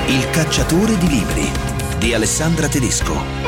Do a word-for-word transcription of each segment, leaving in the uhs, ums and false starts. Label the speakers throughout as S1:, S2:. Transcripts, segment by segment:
S1: Il cacciatore di libri di Alessandra Tedesco.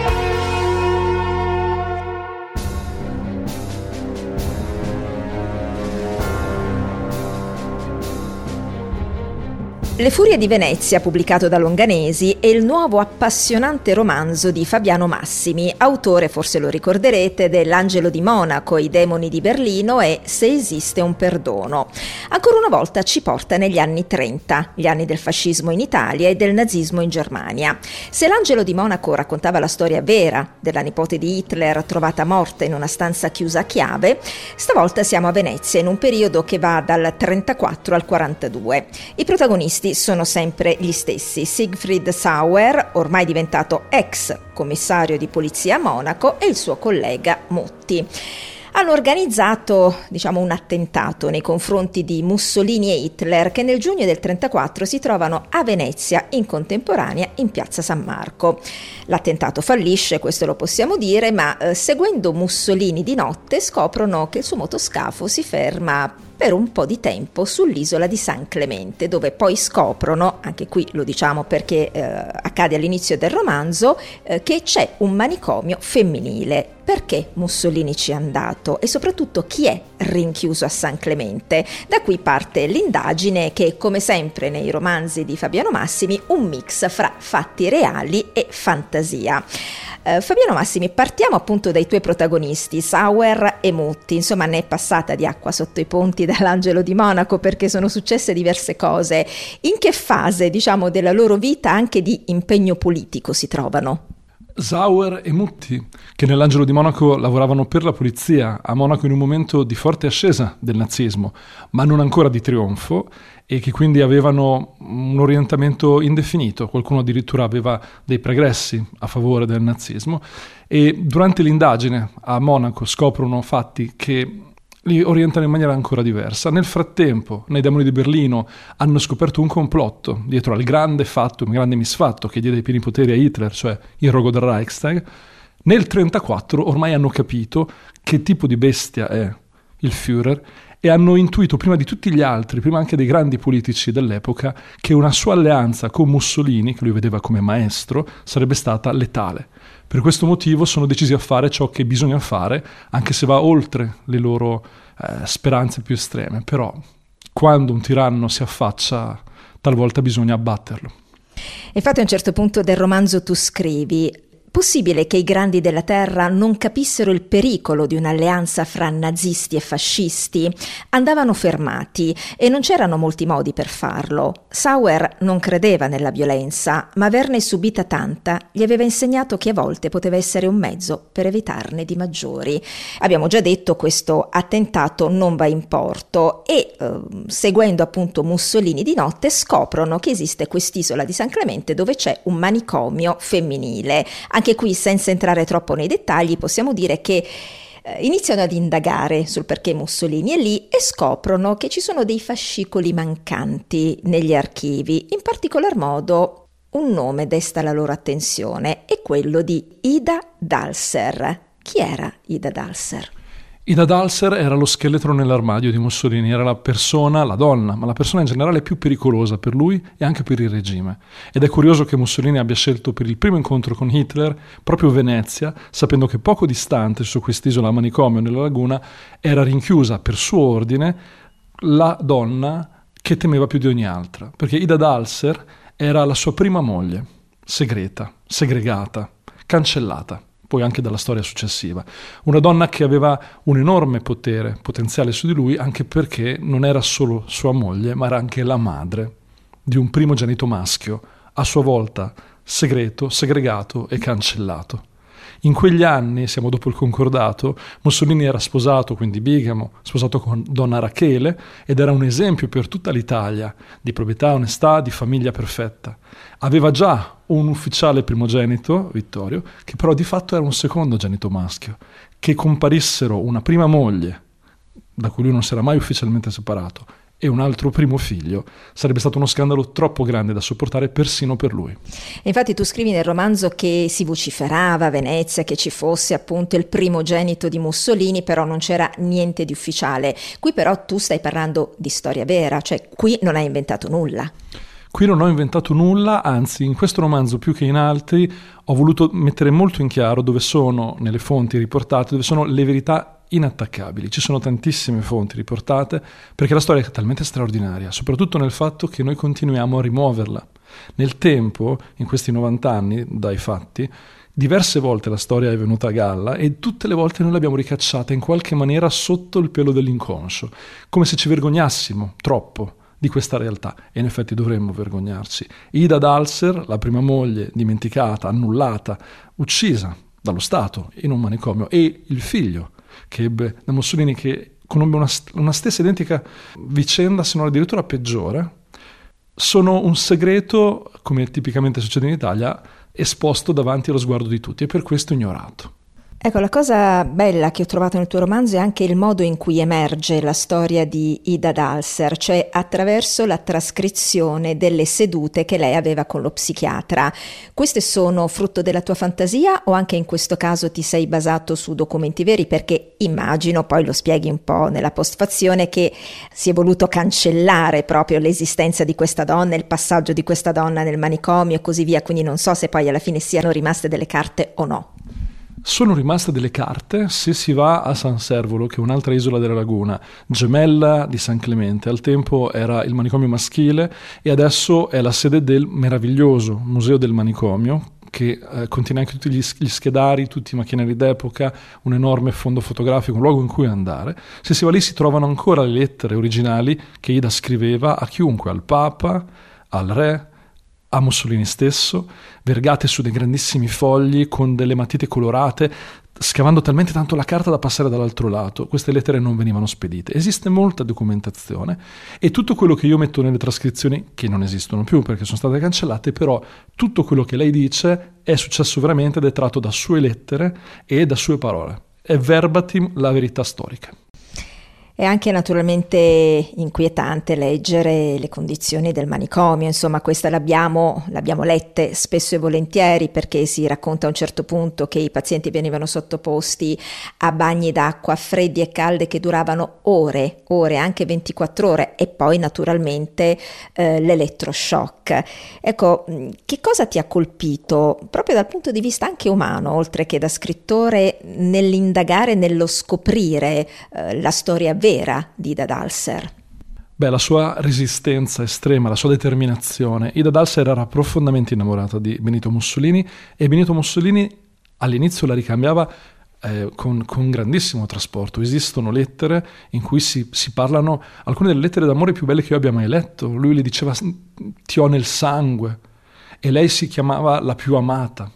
S2: Le Furie di Venezia, pubblicato da Longanesi, è il nuovo appassionante romanzo di Fabiano Massimi, autore, forse lo ricorderete, dell'Angelo di Monaco, I demoni di Berlino e Se esiste un perdono. Ancora una volta ci porta negli anni trenta, gli anni del fascismo in Italia e del nazismo in Germania. Se l'Angelo di Monaco raccontava la storia vera della nipote di Hitler trovata morta in una stanza chiusa a chiave, stavolta siamo a Venezia in un periodo che va dal trentaquattro al quarantadue. I protagonisti sono sempre gli stessi: Siegfried Sauer, ormai diventato ex commissario di polizia a Monaco, e il suo collega Mutti. Hanno organizzato, diciamo, un attentato nei confronti di Mussolini e Hitler, che nel giugno del trentaquattro si trovano a Venezia in contemporanea in piazza San Marco. L'attentato fallisce, questo lo possiamo dire, ma eh, seguendo Mussolini di notte scoprono che il suo motoscafo si ferma per un po' di tempo sull'isola di San Clemente, dove poi scoprono, anche qui lo diciamo perché eh, accade all'inizio del romanzo, eh, che c'è un manicomio femminile. Perché Mussolini ci è andato e soprattutto chi è rinchiuso a San Clemente? Da qui parte l'indagine che, come sempre nei romanzi di Fabiano Massimi, un mix fra fatti reali e fantasia. Uh, Fabiano Massimi, partiamo appunto dai tuoi protagonisti, Sauer e Mutti. Insomma, ne è passata di acqua sotto i ponti dall'Angelo di Monaco, perché sono successe diverse cose. In che fase, diciamo, della loro vita anche di impegno politico si trovano?
S3: Sauer e Mutti, che nell'Angelo di Monaco lavoravano per la polizia a Monaco in un momento di forte ascesa del nazismo, ma non ancora di trionfo, e che quindi avevano un orientamento indefinito. Qualcuno addirittura aveva dei pregressi a favore del nazismo, e durante l'indagine a Monaco scoprono fatti che li orientano in maniera ancora diversa. Nel frattempo, nei demoni di Berlino hanno scoperto un complotto dietro al grande fatto, un grande misfatto che diede i pieni poteri a Hitler, cioè il rogo del Reichstag. Nel trentaquattro ormai hanno capito che tipo di bestia è il Führer e hanno intuito prima di tutti gli altri, prima anche dei grandi politici dell'epoca, che una sua alleanza con Mussolini, che lui vedeva come maestro, sarebbe stata letale. Per questo motivo sono decisi a fare ciò che bisogna fare, anche se va oltre le loro eh, speranze più estreme. Però quando un tiranno si affaccia, talvolta bisogna abbatterlo.
S2: Infatti a un certo punto del romanzo tu scrivi: possibile che i grandi della terra non capissero il pericolo di un'alleanza fra nazisti e fascisti? Andavano fermati e non c'erano molti modi per farlo. Sauer non credeva nella violenza, ma averne subita tanta gli aveva insegnato che a volte poteva essere un mezzo per evitarne di maggiori. Abbiamo già detto, questo attentato non va in porto e, eh, seguendo appunto Mussolini di notte, scoprono che esiste quest'isola di San Clemente dove c'è un manicomio femminile. Anche qui, senza entrare troppo nei dettagli, possiamo dire che eh, iniziano ad indagare sul perché Mussolini è lì e scoprono che ci sono dei fascicoli mancanti negli archivi. In particolar modo un nome desta la loro attenzione, è quello di Ida Dalser. Chi era Ida Dalser?
S3: Ida Dalser era lo scheletro nell'armadio di Mussolini, era la persona, la donna, ma la persona in generale più pericolosa per lui e anche per il regime. Ed è curioso che Mussolini abbia scelto per il primo incontro con Hitler proprio Venezia, sapendo che poco distante, su quest'isola a manicomio nella laguna, era rinchiusa per suo ordine la donna che temeva più di ogni altra, perché Ida Dalser era la sua prima moglie, segreta, segregata, cancellata, poi anche dalla storia successiva. Una donna che aveva un enorme potere potenziale su di lui, anche perché non era solo sua moglie, ma era anche la madre di un primogenito maschio, a sua volta segreto, segregato e cancellato. In quegli anni, siamo dopo il concordato, Mussolini era sposato, quindi bigamo, sposato con donna Rachele, ed era un esempio per tutta l'Italia di probità, onestà, di famiglia perfetta. Aveva già un ufficiale primogenito, Vittorio, che però di fatto era un secondogenito maschio. Che comparissero una prima moglie, da cui lui non si era mai ufficialmente separato, e un altro primo figlio, sarebbe stato uno scandalo troppo grande da sopportare persino per lui.
S2: Infatti tu scrivi nel romanzo che si vociferava a Venezia che ci fosse appunto il primogenito di Mussolini, però non c'era niente di ufficiale. Qui però tu stai parlando di storia vera, cioè qui non hai inventato nulla.
S3: Qui non ho inventato nulla, anzi in questo romanzo più che in altri ho voluto mettere molto in chiaro dove sono, nelle fonti riportate, dove sono le verità inattaccabili. Ci sono tantissime fonti riportate perché la storia è talmente straordinaria, soprattutto nel fatto che noi continuiamo a rimuoverla. Nel tempo, in questi novanta anni dai fatti, diverse volte la storia è venuta a galla e tutte le volte noi l'abbiamo ricacciata in qualche maniera sotto il pelo dell'inconscio, come se ci vergognassimo troppo di questa realtà, e in effetti dovremmo vergognarci. Ida Dalser, la prima moglie, dimenticata, annullata, uccisa dallo Stato in un manicomio, e il figlio che ebbe da Mussolini, che conobbe una, una stessa identica vicenda, se non addirittura peggiore, sono un segreto, come tipicamente succede in Italia, esposto davanti allo sguardo di tutti e per questo ignorato.
S2: Ecco, la cosa bella che ho trovato nel tuo romanzo è anche il modo in cui emerge la storia di Ida Dalser, cioè attraverso la trascrizione delle sedute che lei aveva con lo psichiatra. Queste sono frutto della tua fantasia o anche in questo caso ti sei basato su documenti veri? Perché immagino, poi lo spieghi un po' nella postfazione, che si è voluto cancellare proprio l'esistenza di questa donna, il passaggio di questa donna nel manicomio e così via, quindi non so se poi alla fine siano rimaste delle carte o no.
S3: Sono rimaste delle carte se si va a San Servolo, che è un'altra isola della laguna, gemella di San Clemente. Al tempo era il manicomio maschile e adesso è la sede del meraviglioso Museo del Manicomio, che eh, contiene anche tutti gli, gli schedari, tutti i macchinari d'epoca, un enorme fondo fotografico, un luogo in cui andare. Se si va lì si trovano ancora le lettere originali che Ida scriveva a chiunque, al Papa, al Re, a Mussolini stesso, vergate su dei grandissimi fogli con delle matite colorate, scavando talmente tanto la carta da passare dall'altro lato. Queste lettere non venivano spedite. Esiste molta documentazione e tutto quello che io metto nelle trascrizioni, che non esistono più perché sono state cancellate, però tutto quello che lei dice è successo veramente ed è tratto da sue lettere e da sue parole. È verbatim la verità storica.
S2: È anche naturalmente inquietante leggere le condizioni del manicomio, insomma queste l'abbiamo, l'abbiamo lette spesso e volentieri, perché si racconta a un certo punto che i pazienti venivano sottoposti a bagni d'acqua freddi e calde che duravano ore, ore, anche ventiquattro ore, e poi naturalmente eh, l'elettroshock. Ecco, che cosa ti ha colpito proprio dal punto di vista anche umano, oltre che da scrittore, nell'indagare, nello scoprire eh, la storia vera di Ida Dalser?
S3: Beh, la sua resistenza estrema, la sua determinazione. Ida Dalser era profondamente innamorata di Benito Mussolini e Benito Mussolini all'inizio la ricambiava eh, con, con grandissimo trasporto. Esistono lettere in cui si, si parlano, alcune delle lettere d'amore più belle che io abbia mai letto. Lui le diceva ti ho nel sangue, e lei si chiamava la più amata,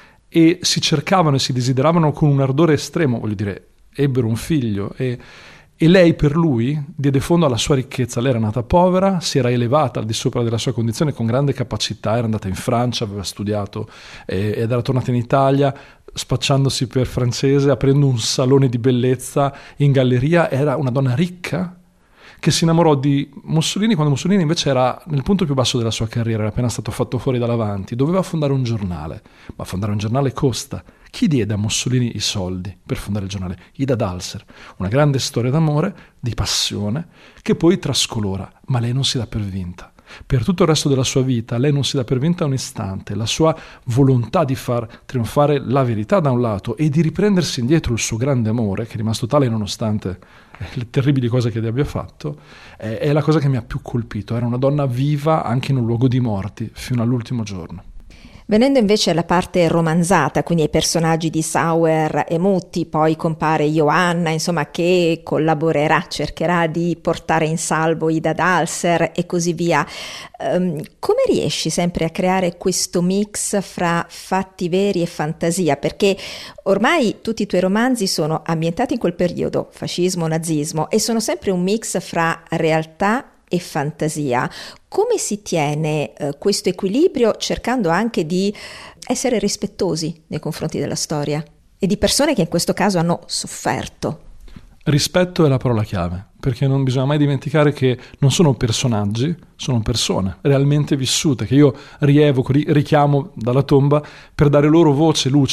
S3: e si cercavano e si desideravano con un ardore estremo. Voglio dire, ebbero un figlio e E lei per lui diede fondo alla sua ricchezza. Lei era nata povera, si era elevata al di sopra della sua condizione con grande capacità, era andata in Francia, aveva studiato eh, ed era tornata in Italia spacciandosi per francese, aprendo un salone di bellezza in galleria. Era una donna ricca che si innamorò di Mussolini quando Mussolini invece era nel punto più basso della sua carriera, era appena stato fatto fuori dall'Avanti, doveva fondare un giornale, ma fondare un giornale costa. Chi diede a Mussolini i soldi per fondare il giornale? Ida Dalser, una grande storia d'amore, di passione, che poi trascolora, ma lei non si dà per vinta. Per tutto il resto della sua vita lei non si dà per vinta un istante. La sua volontà di far trionfare la verità da un lato e di riprendersi indietro il suo grande amore, che è rimasto tale nonostante le terribili cose che gli abbia fatto, è, è la cosa che mi ha più colpito. Era una donna viva anche in un luogo di morti fino all'ultimo giorno.
S2: Venendo invece alla parte romanzata, quindi ai personaggi di Sauer e Muti, poi compare Johanna, insomma, che collaborerà, cercherà di portare in salvo Ida Dalser e così via. Um, come riesci sempre a creare questo mix fra fatti veri e fantasia? Perché ormai tutti i tuoi romanzi sono ambientati in quel periodo, fascismo, nazismo, e sono sempre un mix fra realtà e fantasia. Come si tiene eh, questo equilibrio, cercando anche di essere rispettosi nei confronti della storia e di persone che in questo caso hanno sofferto?
S3: Rispetto è la parola chiave, perché non bisogna mai dimenticare che non sono personaggi, sono persone realmente vissute, che io rievoco, richiamo dalla tomba per dare loro voce, luce,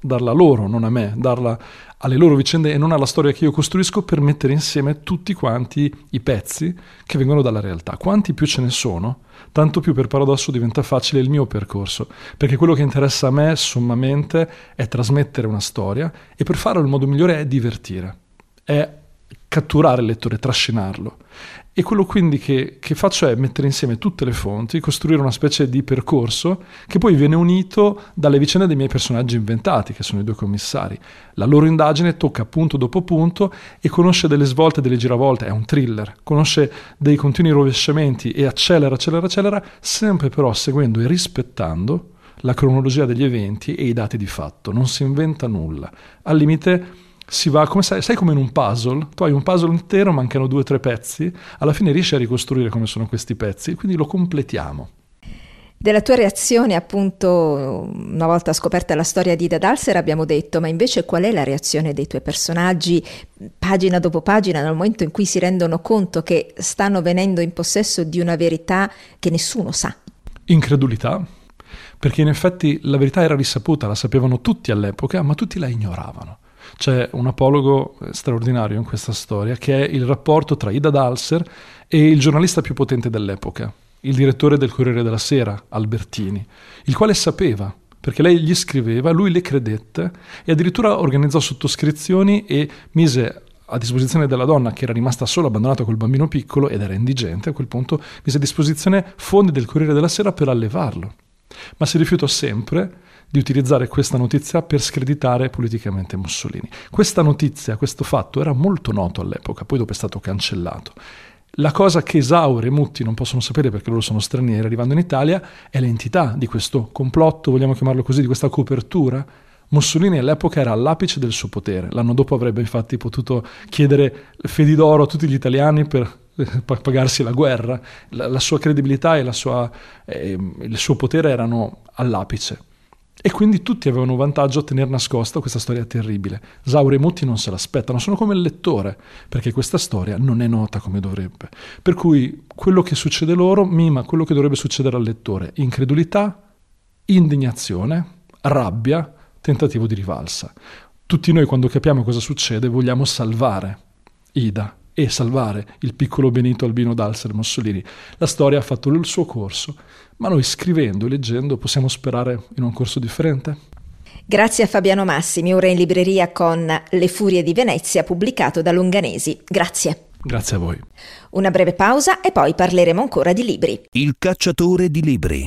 S3: darla a loro, non a me, darla alle loro vicende e non alla storia che io costruisco, per mettere insieme tutti quanti i pezzi che vengono dalla realtà. Quanti più ce ne sono, tanto più per paradosso diventa facile il mio percorso, perché quello che interessa a me sommamente è trasmettere una storia, e per farlo il modo migliore è divertire, è catturare il lettore, trascinarlo. E quello quindi che, che faccio è mettere insieme tutte le fonti, costruire una specie di percorso che poi viene unito dalle vicende dei miei personaggi inventati, che sono i due commissari. La loro indagine tocca punto dopo punto e conosce delle svolte e delle giravolte, è un thriller, conosce dei continui rovesciamenti e accelera, accelera, accelera, sempre però seguendo e rispettando la cronologia degli eventi e i dati di fatto. Non si inventa nulla. Al limite si va, come sai, sai come in un puzzle, tu hai un puzzle intero, mancano due o tre pezzi, alla fine riesci a ricostruire come sono questi pezzi, quindi lo completiamo.
S2: Della tua reazione, appunto, una volta scoperta la storia di Ida Dalser abbiamo detto, ma invece qual è la reazione dei tuoi personaggi pagina dopo pagina nel momento in cui si rendono conto che stanno venendo in possesso di una verità che nessuno sa?
S3: Incredulità, perché in effetti la verità era risaputa, la sapevano tutti all'epoca, ma tutti la ignoravano. C'è un apologo straordinario in questa storia, che è il rapporto tra Ida Dalser e il giornalista più potente dell'epoca, il direttore del Corriere della Sera, Albertini, il quale sapeva, perché lei gli scriveva, lui le credette e addirittura organizzò sottoscrizioni e mise a disposizione della donna, che era rimasta sola, abbandonata col bambino piccolo ed era indigente a quel punto, mise a disposizione fondi del Corriere della Sera per allevarlo. Ma si rifiutò sempre di utilizzare questa notizia per screditare politicamente Mussolini. Questa notizia, questo fatto era molto noto all'epoca, poi dopo è stato cancellato. La cosa che Esaure e Mutti non possono sapere, perché loro sono stranieri arrivando in Italia, è l'entità di questo complotto, vogliamo chiamarlo così, di questa copertura. Mussolini all'epoca era all'apice del suo potere. L'anno dopo avrebbe infatti potuto chiedere fedi d'oro a tutti gli italiani per pagarsi la guerra. La, la sua credibilità e la sua, eh, il suo potere erano all'apice. E quindi tutti avevano vantaggio a tenere nascosta questa storia terribile. Esaure e Mutti non se l'aspettano, sono come il lettore, perché questa storia non è nota come dovrebbe. Per cui quello che succede loro mima quello che dovrebbe succedere al lettore: incredulità, indignazione, rabbia, tentativo di rivalsa. Tutti noi, quando capiamo cosa succede, vogliamo salvare Ida e salvare il piccolo Benito Albino Dalser Mussolini. La storia ha fatto il suo corso, ma noi scrivendo e leggendo possiamo sperare in un corso differente?
S2: Grazie a Fabiano Massimi, ora in libreria con Le Furie di Venezia, pubblicato da Longanesi. Grazie.
S3: Grazie a voi.
S2: Una breve pausa e poi parleremo ancora di libri.
S1: Il cacciatore di libri.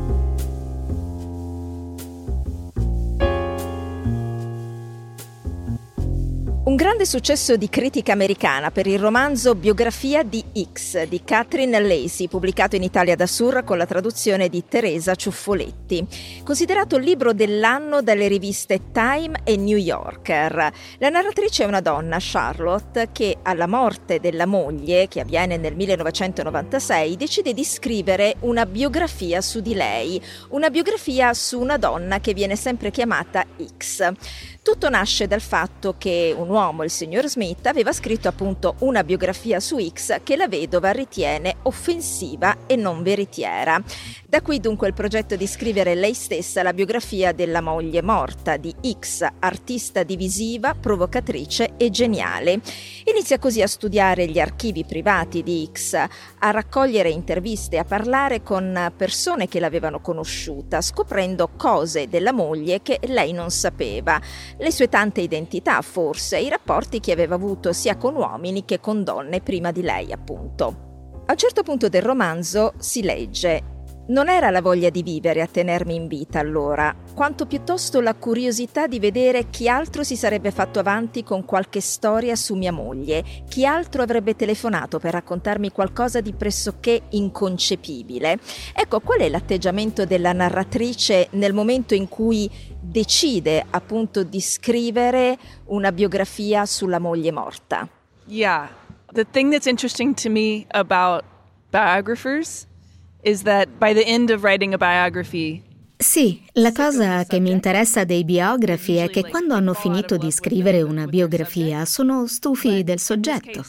S2: Un grande successo di critica americana per il romanzo Biografia di X di Catherine Lacey, pubblicato in Italia da Sur con la traduzione di Teresa Ciuffoletti. Considerato il libro dell'anno dalle riviste Time e New Yorker. La narratrice è una donna, Charlotte, che alla morte della moglie, che avviene nel millenovecentonovantasei, decide di scrivere una biografia su di lei, una biografia su una donna che viene sempre chiamata X. Tutto nasce dal fatto che un uomo, il signor Smith, aveva scritto appunto una biografia su X che la vedova ritiene offensiva e non veritiera. Da qui dunque il progetto di scrivere lei stessa la biografia della moglie morta di X, artista divisiva, provocatrice e geniale. Inizia così a studiare gli archivi privati di X, a raccogliere interviste, a parlare con persone che l'avevano conosciuta, scoprendo cose della moglie che lei non sapeva. Le sue tante identità, forse, i rapporti che aveva avuto sia con uomini che con donne prima di lei, appunto. A un certo punto del romanzo si legge: non era la voglia di vivere a tenermi in vita allora, quanto piuttosto la curiosità di vedere chi altro si sarebbe fatto avanti con qualche storia su mia moglie, chi altro avrebbe telefonato per raccontarmi qualcosa di pressoché inconcepibile. Ecco, qual è l'atteggiamento della narratrice nel momento in cui decide appunto di scrivere una biografia sulla moglie morta?
S4: Yeah, the thing that's interesting to me about biographers is that by the end of writing a biography,
S5: sì, la cosa che mi interessa dei biografi è che quando hanno finito di scrivere una biografia sono stufi del soggetto.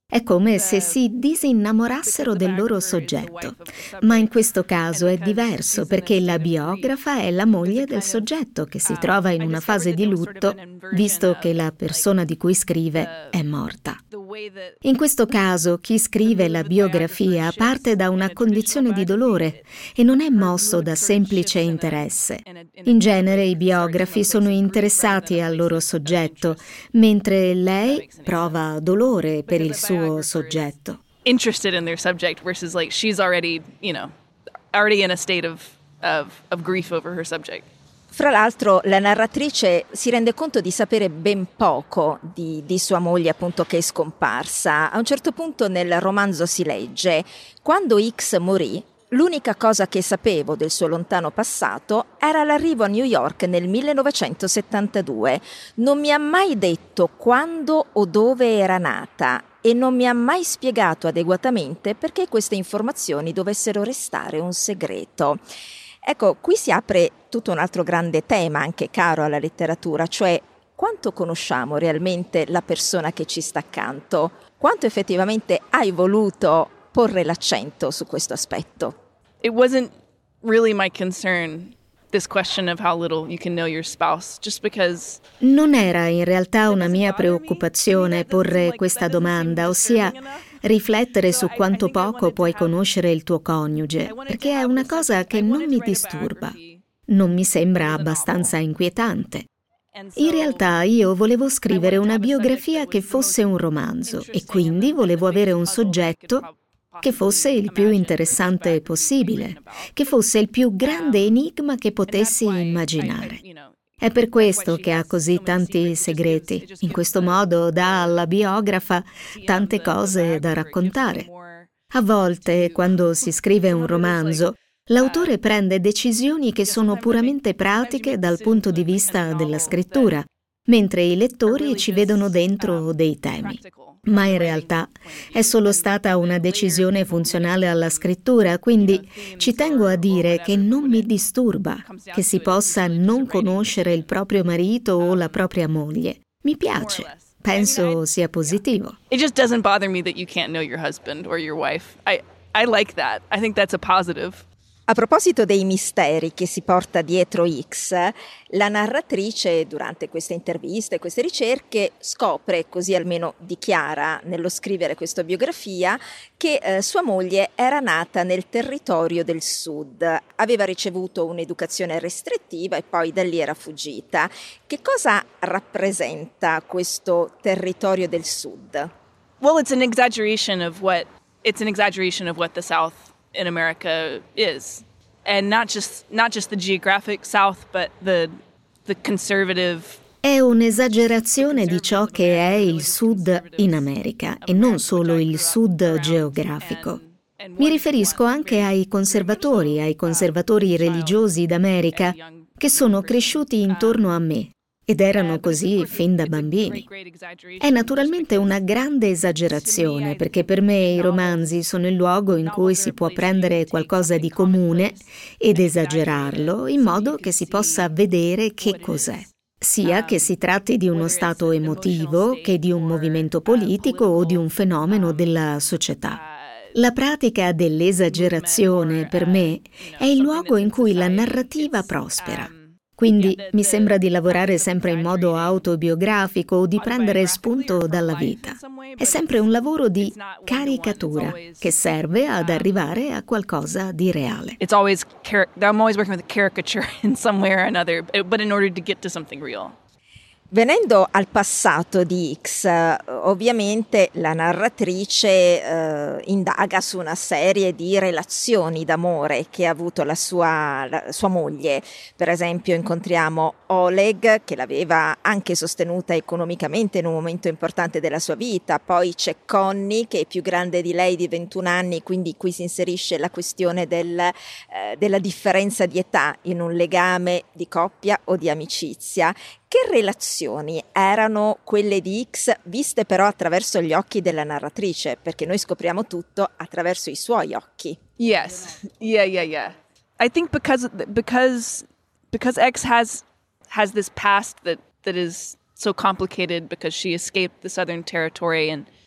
S5: È come se si disinnamorassero del loro soggetto. Ma in questo caso è diverso perché la biografa è la moglie del soggetto che si trova in una fase di lutto, visto che la persona di cui scrive è morta. In questo caso chi scrive la biografia parte da una condizione di dolore e non è mosso da semplice interesse. In genere i biografi sono interessati al loro soggetto, mentre lei prova dolore per il suo soggetto.
S4: Interested in their subject versus like she's already, you know, already in a state of of of grief over her subject.
S2: Fra l'altro la narratrice si rende conto di sapere ben poco di, di sua moglie, appunto, che è scomparsa. A un certo punto nel romanzo si legge: quando X morì, l'unica cosa che sapevo del suo lontano passato era l'arrivo a New York nel millenovecentosettantadue. Non mi ha mai detto quando o dove era nata e non mi ha mai spiegato adeguatamente perché queste informazioni dovessero restare un segreto. Ecco, qui si apre tutto un altro grande tema, anche caro alla letteratura, cioè quanto conosciamo realmente la persona che ci sta accanto? Quanto effettivamente hai voluto porre l'accento su questo aspetto?
S4: It wasn't really my concern, this question of how little you can know your spouse, just because
S5: Non era in realtà una mia preoccupazione porre questa domanda, ossia riflettere su quanto poco puoi conoscere il tuo coniuge, perché è una cosa che non mi disturba. Non mi sembra abbastanza inquietante. In realtà io volevo scrivere una biografia che fosse un romanzo e quindi volevo avere un soggetto che fosse il più interessante possibile, che fosse il più grande enigma che potessi immaginare. È per questo che ha così tanti segreti. In questo modo dà alla biografa tante cose da raccontare. A volte, quando si scrive un romanzo, l'autore prende decisioni che sono puramente pratiche dal punto di vista della scrittura, mentre i lettori ci vedono dentro dei temi. Ma in realtà è solo stata una decisione funzionale alla scrittura, quindi ci tengo a dire che non mi disturba che si possa non conoscere il proprio marito o la propria moglie. Mi piace, penso sia positivo.
S4: it just doesn't bother me that you can't know your husband or your wife. I I like that. I think that's a positive.
S2: A proposito dei misteri che si porta dietro X, la narratrice durante queste interviste, queste ricerche, scopre, così almeno dichiara nello scrivere questa biografia, che eh, sua moglie era nata nel territorio del sud, aveva ricevuto un'educazione restrittiva e poi da lì era fuggita. Che cosa rappresenta questo territorio del sud?
S4: Well, it's an exaggeration of what it's an exaggeration of what the South in America is, and not just not just the geographic South, but the the conservative.
S5: È un'esagerazione di ciò che è il Sud in America e non solo il Sud geografico. Mi riferisco anche ai conservatori, ai conservatori religiosi d'America che sono cresciuti intorno a me ed erano così fin da bambini. È naturalmente una grande esagerazione, perché per me i romanzi sono il luogo in cui si può prendere qualcosa di comune ed esagerarlo in modo che si possa vedere che cos'è. Sia che si tratti di uno stato emotivo, che di un movimento politico o di un fenomeno della società. La pratica dell'esagerazione, per me, è il luogo in cui la narrativa prospera. Quindi mi sembra di lavorare sempre in modo autobiografico o di prendere spunto dalla vita. È sempre un lavoro di caricatura che serve ad arrivare a qualcosa di reale.
S4: It's always char- I'm always working with a caricature in some way or another, but in order to get to something real.
S2: Venendo al passato di X, eh, ovviamente la narratrice eh, indaga su una serie di relazioni d'amore che ha avuto la sua, la sua moglie. Per esempio incontriamo Oleg, che l'aveva anche sostenuta economicamente in un momento importante della sua vita, poi c'è Connie, che è più grande di lei di ventuno anni, quindi qui si inserisce la questione del, eh, della differenza di età in un legame di coppia o di amicizia. Che relazioni erano quelle di X, viste però attraverso gli occhi della narratrice? Perché noi scopriamo tutto attraverso i suoi occhi.
S4: Yes. Yeah, yeah, yeah. I think because because because X has has this past that that is so complicated because she escaped the Southern Territory and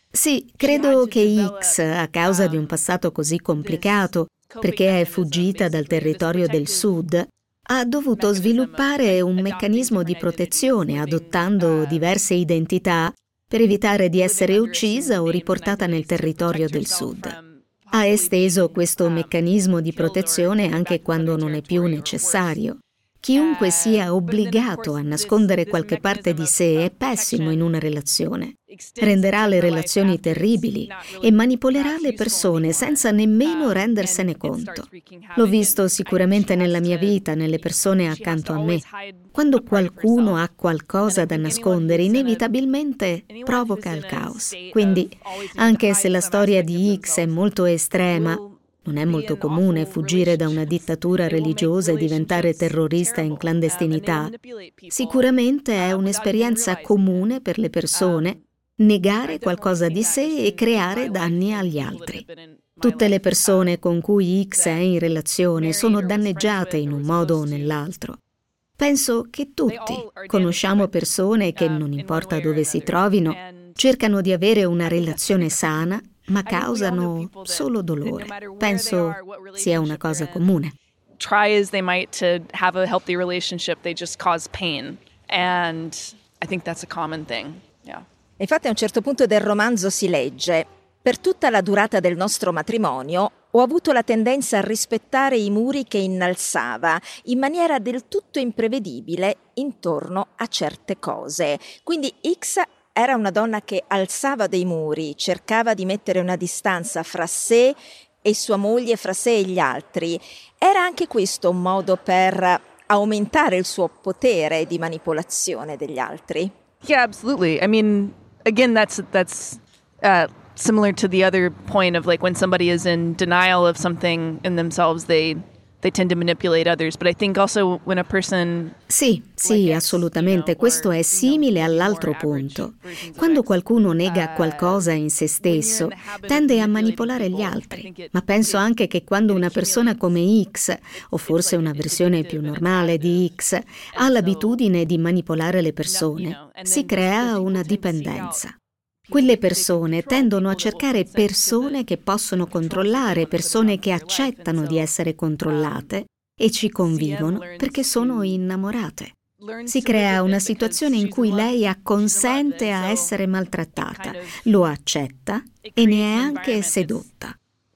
S5: Sì, credo che X, a causa di un passato così complicato, perché è fuggita dal territorio del sud, ha dovuto sviluppare un meccanismo di protezione adottando diverse identità per evitare di essere uccisa o riportata nel territorio del sud. Ha esteso questo meccanismo di protezione anche quando non è più necessario. Chiunque sia obbligato a nascondere qualche parte di sé è pessimo in una relazione. Renderà le relazioni terribili e manipolerà le persone senza nemmeno rendersene conto. L'ho visto sicuramente nella mia vita, nelle persone accanto a me. Quando qualcuno ha qualcosa da nascondere, inevitabilmente provoca il caos. Quindi, anche se la storia di X è molto estrema, non è molto comune fuggire da una dittatura religiosa e diventare terrorista in clandestinità. Sicuramente è un'esperienza comune per le persone negare qualcosa di sé e creare danni agli altri. Tutte le persone con cui X è in relazione sono danneggiate in un modo o nell'altro. Penso che tutti conosciamo persone che, non importa dove si trovino, cercano di avere una relazione sana, ma causano solo dolore. Penso sia una cosa comune.
S4: Try as they might to have a healthy relationship, they just cause pain. And I think that's a common thing. Yeah.
S2: Infatti a un certo punto del romanzo si legge: per tutta la durata del nostro matrimonio ho avuto la tendenza a rispettare i muri che innalzava in maniera del tutto imprevedibile intorno a certe cose. Quindi X era una donna che alzava dei muri, cercava di mettere una distanza fra sé e sua moglie, fra sé e gli altri. Era anche questo un modo per aumentare il suo potere di manipolazione degli altri?
S4: Yeah, absolutely. I mean, again, that's that's uh, similar to the other point of like when somebody is in denial of something in themselves, they they tend to manipulate others. But I think also when a person...
S5: Sì, sì, assolutamente. Questo è simile all'altro punto. Quando qualcuno nega qualcosa in se stesso, tende a manipolare gli altri. Ma penso anche che quando una persona come X, o forse una versione più normale di X, ha l'abitudine di manipolare le persone, si crea una dipendenza. Quelle persone tendono a cercare persone che possono controllare, persone che accettano di essere controllate e ci convivono perché sono innamorate. Si crea una situazione in cui lei acconsente a essere maltrattata, lo accetta e ne è anche sedotta.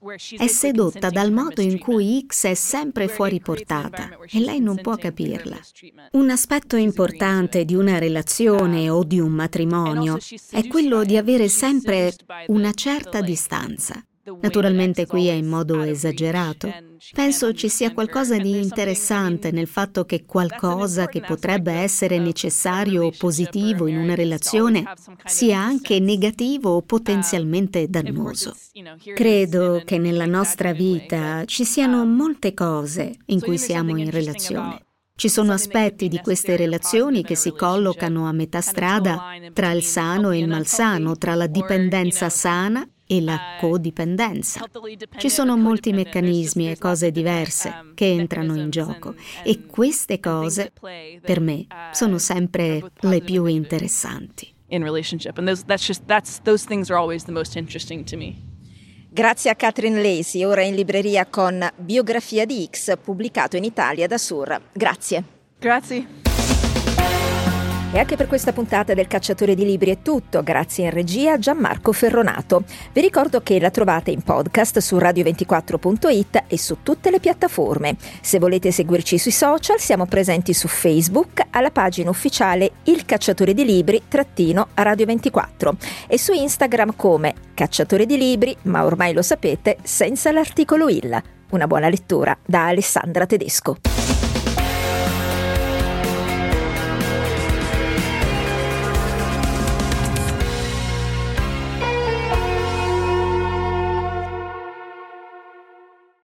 S5: È sedotta dal modo in cui X è sempre fuori portata e lei non può capirla. Un aspetto importante di una relazione o di un matrimonio è quello di avere sempre una certa distanza. Naturalmente qui è in modo esagerato. Penso ci sia qualcosa di interessante nel fatto che qualcosa che potrebbe essere necessario o positivo in una relazione sia anche negativo o potenzialmente dannoso. Credo che nella nostra vita ci siano molte cose in cui siamo in relazione. Ci sono aspetti di queste relazioni che si collocano a metà strada tra il sano e il malsano, tra la dipendenza sana e la codipendenza. Ci sono molti meccanismi e cose diverse che entrano in gioco e queste cose, per me, sono sempre le più interessanti.
S4: In relationship, and those, that's just that's those things are always the most interesting to me.
S2: Grazie a Katherine Lacey, ora in libreria con Biografia di X, pubblicato in Italia da Sur. Grazie.
S4: Grazie.
S2: E anche per questa puntata del Cacciatore di Libri è tutto, grazie in regia a Gianmarco Ferronato. Vi ricordo che la trovate in podcast su radio ventiquattro punto it e su tutte le piattaforme. Se volete seguirci sui social, siamo presenti su Facebook alla pagina ufficiale Il Cacciatore di Libri trattino Radio ventiquattro e su Instagram come Cacciatore di Libri, ma ormai lo sapete, senza l'articolo il. Una buona lettura da Alessandra Tedesco.